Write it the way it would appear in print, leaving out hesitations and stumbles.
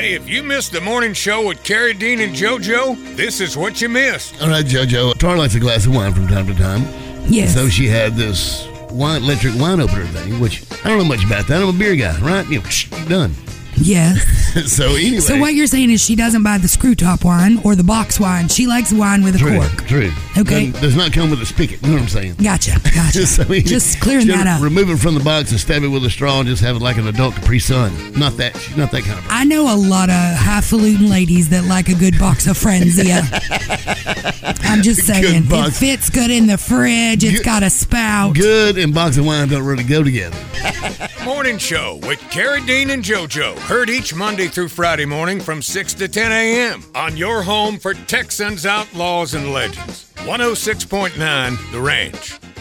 Hey, if you missed the morning show with Carrie, Dean, and JoJo, this is what you missed. All right, JoJo. Tara likes a glass of wine from time to time. Yes. So she had this electric wine opener thing, which I don't know much about that. I'm a beer guy, right? Done. Yes. So anyway. So what you're saying is she doesn't buy the screw top wine or the box wine. She likes wine with a cork. True. Okay. Does not come with a spigot. You know what I'm saying? Gotcha. So just clearing that up. Remove it from the box and stab it with a straw and just have it like an adult Capri Sun. She's not that kind of person. I know a lot of highfalutin ladies that like a good box of Frenzia. I'm just saying. It fits good in the fridge. It's got a spout. Good and box of wine don't really go together. Morning show with Carrie, Dean, and JoJo. Heard each Monday through Friday morning from 6 to 10 a.m. on your home for Texans, Outlaws, and Legends. 106.9 The Ranch.